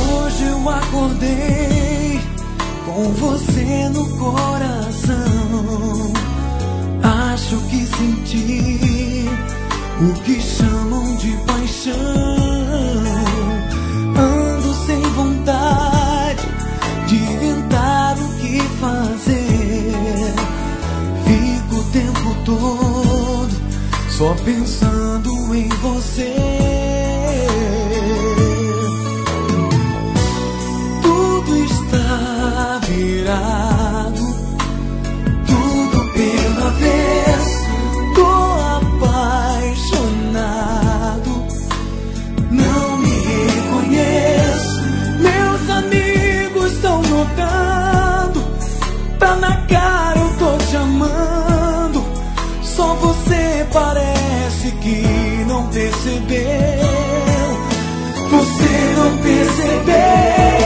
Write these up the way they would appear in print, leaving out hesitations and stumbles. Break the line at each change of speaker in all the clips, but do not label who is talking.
Hoje eu acordei com você no coração. Acho que senti o que chamam de paixão. Ando sem vontade de inventar o que fazer. Fico o tempo todo só pensando em você. Tudo está virado, tudo pelo avesso. Tô apaixonado, não me reconheço. Meus amigos estão notando, tá na cara, eu tô te amando. Só você parece que não percebeu. Você não percebeu.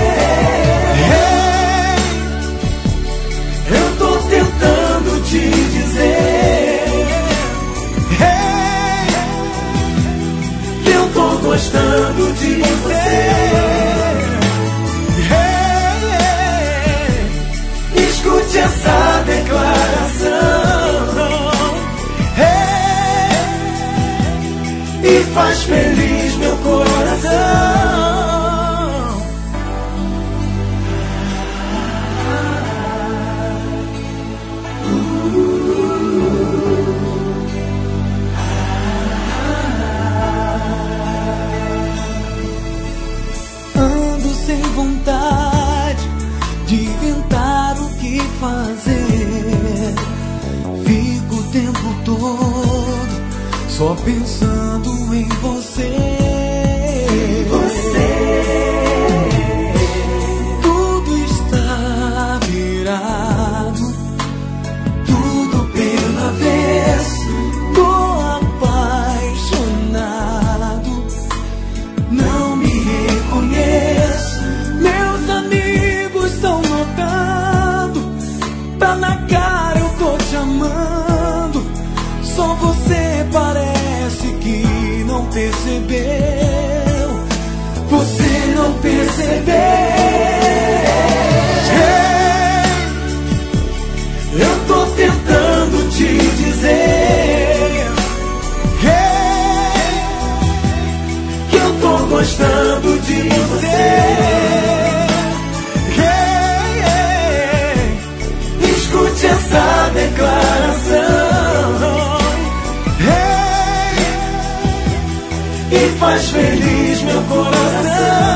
Eu tô tentando te dizer que eu tô gostando de você. Escute essa declaração e faz feliz meu coração. Ando sem vontade de inventar o que fazer. Fico o tempo todo só pensando em você. Tudo está virado, tudo pelo avesso. Tô apaixonado, não me reconheço. Meus amigos estão notando, tá na cara, eu tô te amando. Só você parece que não percebeu. Você não percebeu. Eu tô tentando te dizer que eu tô gostando de você. Escute essa declaração e faz feliz meu coração.